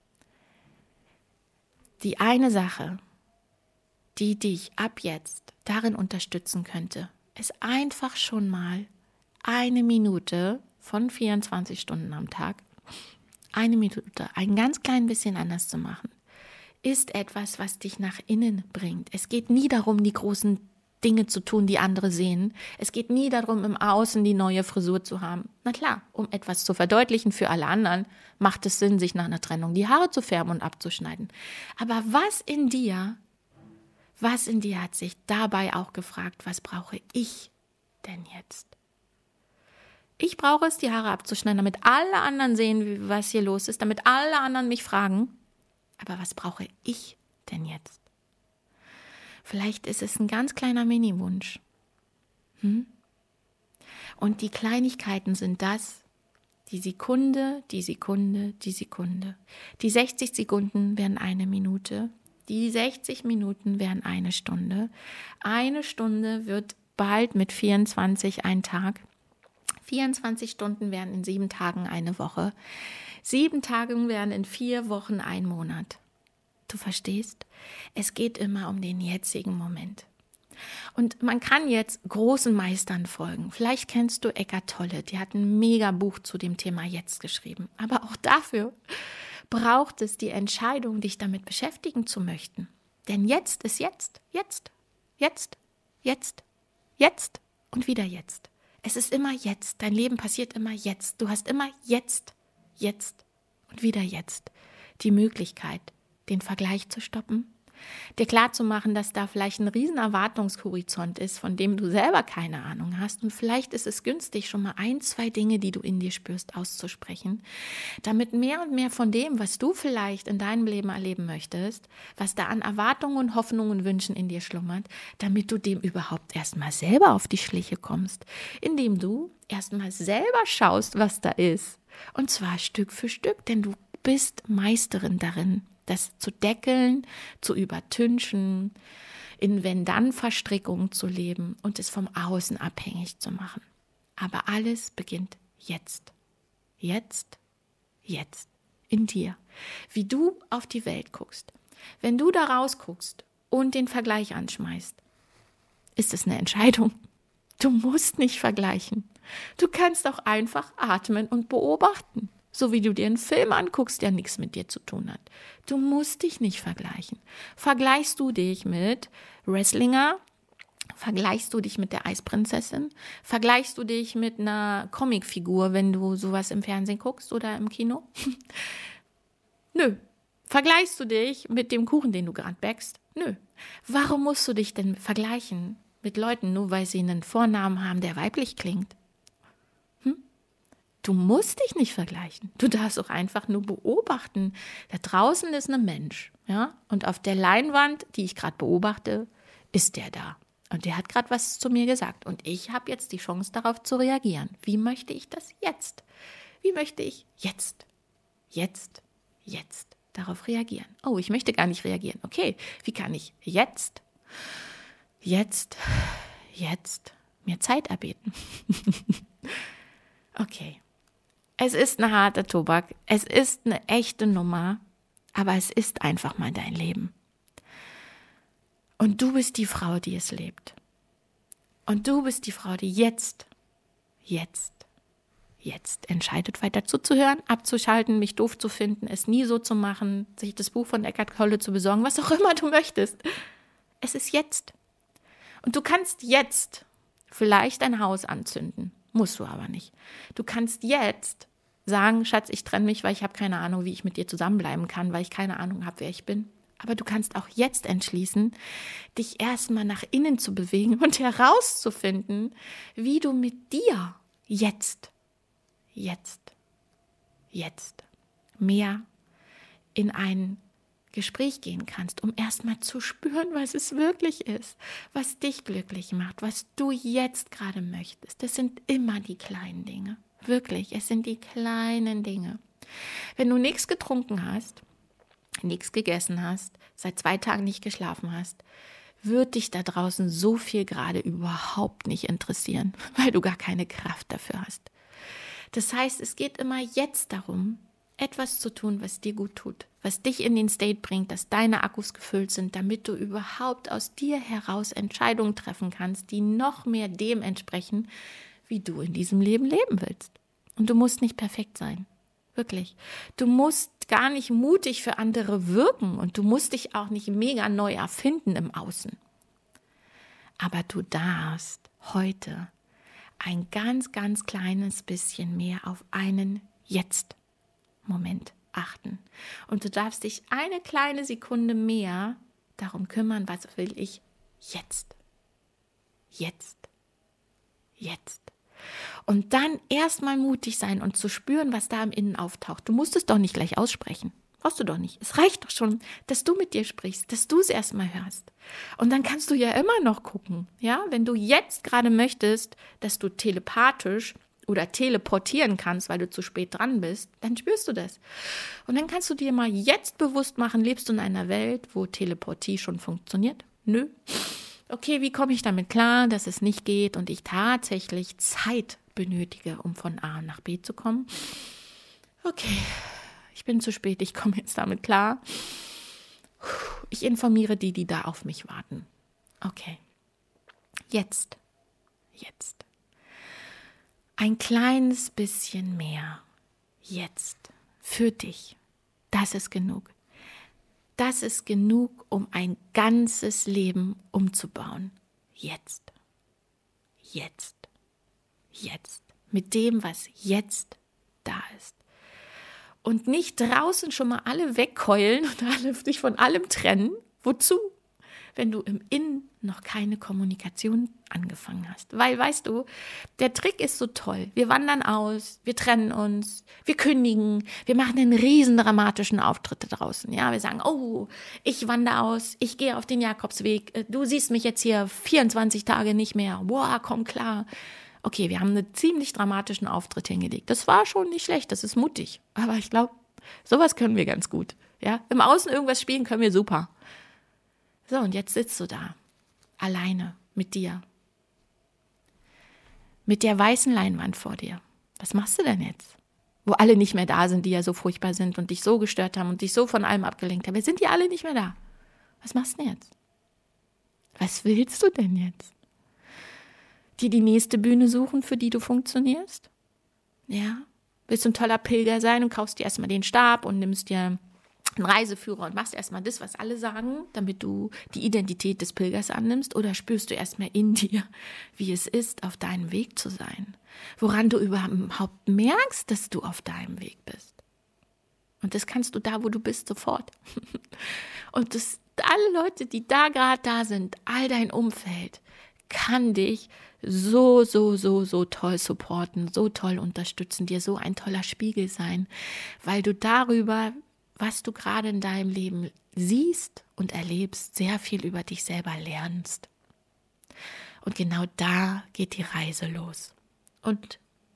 Die eine Sache, die dich ab jetzt darin unterstützen könnte, ist einfach schon mal eine Minute von vierundzwanzig Stunden am Tag, eine Minute, ein ganz klein bisschen anders zu machen, ist etwas, was dich nach innen bringt. Es geht nie darum, die großen Dinge zu tun, die andere sehen. Es geht nie darum, im Außen die neue Frisur zu haben. Na klar, um etwas zu verdeutlichen für alle anderen, macht es Sinn, sich nach einer Trennung die Haare zu färben und abzuschneiden. Aber was in dir Was in dir hat sich dabei auch gefragt, was brauche ich denn jetzt? Ich brauche es, die Haare abzuschneiden, damit alle anderen sehen, wie, was hier los ist, damit alle anderen mich fragen. Aber was brauche ich denn jetzt? Vielleicht ist es ein ganz kleiner Mini-Wunsch. Hm? Und die Kleinigkeiten sind das, die Sekunde, die Sekunde, die Sekunde. Die sechzig Sekunden werden eine Minute. Die sechzig Minuten werden eine Stunde. Eine Stunde wird bald mit vierundzwanzig ein Tag. vierundzwanzig Stunden werden in sieben Tagen eine Woche. Sieben Tage werden in vier Wochen ein Monat. Du verstehst? Es geht immer um den jetzigen Moment. Und man kann jetzt großen Meistern folgen. Vielleicht kennst du Eckhart Tolle, die hat ein mega Buch zu dem Thema Jetzt geschrieben. Aber auch dafür braucht es die Entscheidung, dich damit beschäftigen zu möchten. Denn jetzt ist jetzt, jetzt, jetzt, jetzt, jetzt und wieder jetzt. Es ist immer jetzt. Dein Leben passiert immer jetzt. Du hast immer jetzt, jetzt und wieder jetzt die Möglichkeit, den Vergleich zu stoppen, dir klarzumachen, dass da vielleicht ein riesen Erwartungshorizont ist, von dem du selber keine Ahnung hast. Und vielleicht ist es günstig, schon mal ein, zwei Dinge, die du in dir spürst, auszusprechen, damit mehr und mehr von dem, was du vielleicht in deinem Leben erleben möchtest, was da an Erwartungen und Hoffnungen und Wünschen in dir schlummert, damit du dem überhaupt erstmal selber auf die Schliche kommst, indem du erstmal selber schaust, was da ist. Und zwar Stück für Stück, denn du bist Meisterin darin, das zu deckeln, zu übertünchen, in Wenn-Dann-Verstrickungen zu leben und es vom Außen abhängig zu machen. Aber alles beginnt jetzt. Jetzt, jetzt, in dir. Wie du auf die Welt guckst. Wenn du da rausguckst und den Vergleich anschmeißt, ist es eine Entscheidung. Du musst nicht vergleichen. Du kannst auch einfach atmen und beobachten. So wie du dir einen Film anguckst, der nichts mit dir zu tun hat. Du musst dich nicht vergleichen. Vergleichst du dich mit Wrestlinger? Vergleichst du dich mit der Eisprinzessin? Vergleichst du dich mit einer Comicfigur, wenn du sowas im Fernsehen guckst oder im Kino? Nö. Vergleichst du dich mit dem Kuchen, den du gerade backst? Nö. Warum musst du dich denn vergleichen mit Leuten, nur weil sie einen Vornamen haben, der weiblich klingt? Du musst dich nicht vergleichen. Du darfst auch einfach nur beobachten. Da draußen ist ein Mensch, ja, und auf der Leinwand, die ich gerade beobachte, ist der da. Und der hat gerade was zu mir gesagt. Und ich habe jetzt die Chance, darauf zu reagieren. Wie möchte ich das jetzt? Wie möchte ich jetzt, jetzt, jetzt darauf reagieren? Oh, ich möchte gar nicht reagieren. Okay, wie kann ich jetzt, jetzt, jetzt mir Zeit erbeten? Okay. Es ist ein harter Tobak, es ist eine echte Nummer, aber es ist einfach mal dein Leben. Und du bist die Frau, die es lebt. Und du bist die Frau, die jetzt, jetzt, jetzt entscheidet, weiter zuzuhören, abzuschalten, mich doof zu finden, es nie so zu machen, sich das Buch von Eckhart Tolle zu besorgen, was auch immer du möchtest. Es ist jetzt. Und du kannst jetzt vielleicht ein Haus anzünden, musst du aber nicht. Du kannst jetzt sagen, Schatz, ich trenne mich, weil ich habe keine Ahnung, wie ich mit dir zusammenbleiben kann, weil ich keine Ahnung habe, wer ich bin. Aber du kannst auch jetzt entschließen, dich erstmal nach innen zu bewegen und herauszufinden, wie du mit dir jetzt, jetzt, jetzt mehr in ein Gespräch gehen kannst, um erstmal zu spüren, was es wirklich ist, was dich glücklich macht, was du jetzt gerade möchtest. Das sind immer die kleinen Dinge. Wirklich, es sind die kleinen Dinge. Wenn du nichts getrunken hast, nichts gegessen hast, seit zwei Tagen nicht geschlafen hast, wird dich da draußen so viel gerade überhaupt nicht interessieren, weil du gar keine Kraft dafür hast. Das heißt, es geht immer jetzt darum, etwas zu tun, was dir gut tut, was dich in den State bringt, dass deine Akkus gefüllt sind, damit du überhaupt aus dir heraus Entscheidungen treffen kannst, die noch mehr dem entsprechen, wie du in diesem Leben leben willst. Und du musst nicht perfekt sein. Wirklich. Du musst gar nicht mutig für andere wirken und du musst dich auch nicht mega neu erfinden im Außen. Aber du darfst heute ein ganz, ganz kleines bisschen mehr auf einen Jetzt-Moment achten. Und du darfst dich eine kleine Sekunde mehr darum kümmern, was will ich jetzt? Jetzt. Jetzt. Und dann erstmal mutig sein und zu spüren, was da im Innen auftaucht. Du musst es doch nicht gleich aussprechen. Brauchst du doch nicht. Es reicht doch schon, dass du mit dir sprichst, dass du es erstmal hörst. Und dann kannst du ja immer noch gucken, ja, wenn du jetzt gerade möchtest, dass du telepathisch oder teleportieren kannst, weil du zu spät dran bist, dann spürst du das. Und dann kannst du dir mal jetzt bewusst machen, lebst du in einer Welt, wo Teleportie schon funktioniert? Nö. Okay, wie komme ich damit klar, dass es nicht geht und ich tatsächlich Zeit benötige, um von A nach B zu kommen? Okay. Ich bin zu spät, ich komme jetzt damit klar. Ich informiere die, die da auf mich warten. Okay. Jetzt. Jetzt. Ein kleines bisschen mehr. Jetzt. Für dich. Das ist genug. Das ist genug, um ein ganzes Leben umzubauen. Jetzt. Jetzt. Jetzt. Mit dem, was jetzt da ist. Und nicht draußen schon mal alle wegkeulen und alle dich von allem trennen. Wozu? Wenn du im Innen noch keine Kommunikation angefangen hast. Weil, weißt du, der Trick ist so toll. Wir wandern aus, wir trennen uns, wir kündigen, wir machen einen riesen dramatischen Auftritt da draußen. Ja, wir sagen, oh, ich wandere aus, ich gehe auf den Jakobsweg, du siehst mich jetzt hier vierundzwanzig Tage nicht mehr. Boah, komm klar. Okay, wir haben einen ziemlich dramatischen Auftritt hingelegt. Das war schon nicht schlecht, das ist mutig. Aber ich glaube, sowas können wir ganz gut. Ja, im Außen irgendwas spielen können wir super. So, und jetzt sitzt du da, alleine mit dir. Mit der weißen Leinwand vor dir. Was machst du denn jetzt? Wo alle nicht mehr da sind, die ja so furchtbar sind und dich so gestört haben und dich so von allem abgelenkt haben. Jetzt sind die alle nicht mehr da. Was machst du denn jetzt? Was willst du denn jetzt? Dir die nächste Bühne suchen, für die du funktionierst? Ja? Willst du ein toller Pilger sein und kaufst dir erstmal den Stab und nimmst dir einen Reiseführer und machst erstmal das, was alle sagen, damit du die Identität des Pilgers annimmst? Oder spürst du erstmal in dir, wie es ist, auf deinem Weg zu sein? Woran du überhaupt merkst, dass du auf deinem Weg bist? Und das kannst du da, wo du bist, sofort. Und das, alle Leute, die da gerade da sind, all dein Umfeld, kann dich so, so, so, so toll supporten, so toll unterstützen, dir so ein toller Spiegel sein, weil du darüber, was du gerade in deinem Leben siehst und erlebst, sehr viel über dich selber lernst. Und genau da geht die Reise los. Und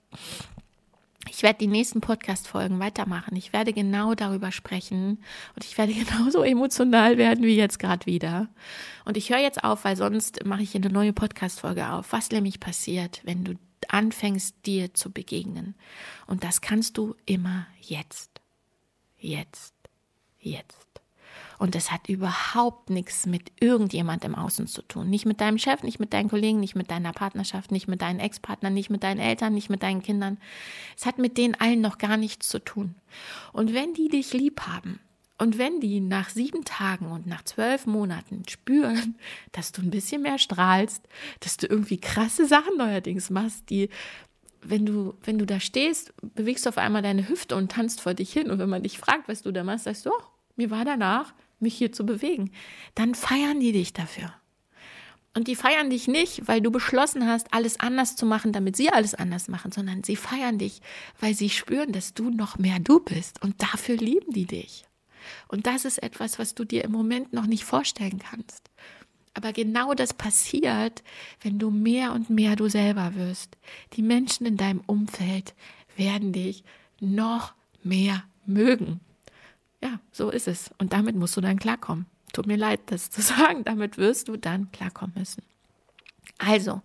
ich werde die nächsten Podcast-Folgen weitermachen. Ich werde genau darüber sprechen und ich werde genauso emotional werden wie jetzt gerade wieder. Und ich höre jetzt auf, weil sonst mache ich eine neue Podcast-Folge auf, was nämlich passiert, wenn du anfängst, dir zu begegnen. Und das kannst du immer jetzt. Jetzt. Jetzt. Und das hat überhaupt nichts mit irgendjemand im Außen zu tun. Nicht mit deinem Chef, nicht mit deinen Kollegen, nicht mit deiner Partnerschaft, nicht mit deinen Ex-Partnern, nicht mit deinen Eltern, nicht mit deinen Kindern. Es hat mit denen allen noch gar nichts zu tun. Und wenn die dich lieb haben und wenn die nach sieben Tagen und nach zwölf Monaten spüren, dass du ein bisschen mehr strahlst, dass du irgendwie krasse Sachen neuerdings machst, die, wenn du, wenn du da stehst, bewegst du auf einmal deine Hüfte und tanzt vor dich hin. Und wenn man dich fragt, was du da machst, sagst du, oh, mir war danach, mich hier zu bewegen. Dann feiern die dich dafür. Und die feiern dich nicht, weil du beschlossen hast, alles anders zu machen, damit sie alles anders machen, sondern sie feiern dich, weil sie spüren, dass du noch mehr du bist. Und dafür lieben die dich. Und das ist etwas, was du dir im Moment noch nicht vorstellen kannst. Aber genau das passiert, wenn du mehr und mehr du selber wirst. Die Menschen in deinem Umfeld werden dich noch mehr mögen. Ja, so ist es. Und damit musst du dann klarkommen. Tut mir leid, das zu sagen. Damit wirst du dann klarkommen müssen. Also,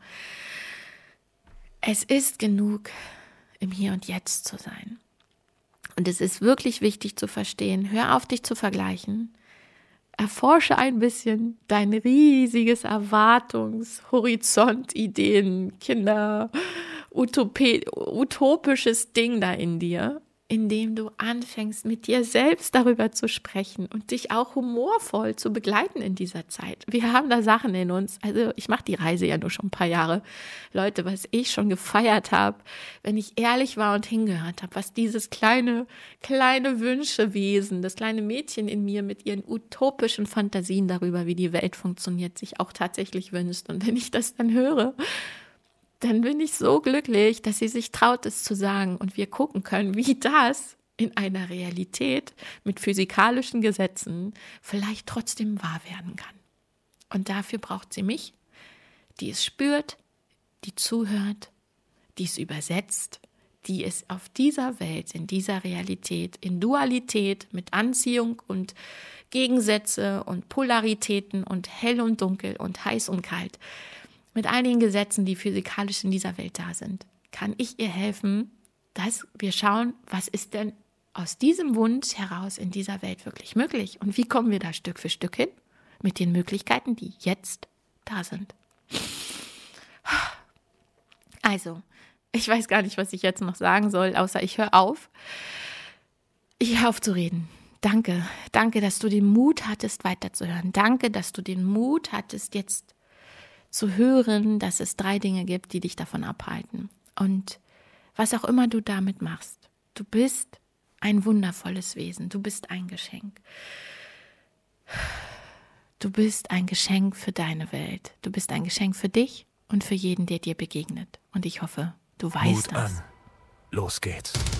es ist genug, im Hier und Jetzt zu sein. Und es ist wirklich wichtig zu verstehen, hör auf, dich zu vergleichen. Erforsche ein bisschen dein riesiges Erwartungshorizont, Ideen, Kinder, Utopie, utopisches Ding da in dir, indem du anfängst, mit dir selbst darüber zu sprechen und dich auch humorvoll zu begleiten in dieser Zeit. Wir haben da Sachen in uns, also ich mache die Reise ja nur schon ein paar Jahre. Leute, was ich schon gefeiert habe, wenn ich ehrlich war und hingehört habe, was dieses kleine, kleine Wünschewesen, das kleine Mädchen in mir mit ihren utopischen Fantasien darüber, wie die Welt funktioniert, sich auch tatsächlich wünscht. Und wenn ich das dann höre, dann bin ich so glücklich, dass sie sich traut, es zu sagen und wir gucken können, wie das in einer Realität mit physikalischen Gesetzen vielleicht trotzdem wahr werden kann. Und dafür braucht sie mich, die es spürt, die zuhört, die es übersetzt, die es auf dieser Welt, in dieser Realität, in Dualität mit Anziehung und Gegensätze und Polaritäten und hell und dunkel und heiß und kalt, mit all den Gesetzen, die physikalisch in dieser Welt da sind, kann ich ihr helfen, dass wir schauen, was ist denn aus diesem Wunsch heraus in dieser Welt wirklich möglich und wie kommen wir da Stück für Stück hin mit den Möglichkeiten, die jetzt da sind. Also, ich weiß gar nicht, was ich jetzt noch sagen soll, außer ich höre auf. Ich höre auf zu reden. Danke, danke, dass du den Mut hattest, weiterzuhören. Danke, dass du den Mut hattest, jetzt zu hören, dass es drei Dinge gibt, die dich davon abhalten. Und was auch immer du damit machst, du bist ein wundervolles Wesen, du bist ein Geschenk. Du bist ein Geschenk für deine Welt. Du bist ein Geschenk für dich und für jeden, der dir begegnet. Und ich hoffe, du weißt Mut das. an. Los geht's.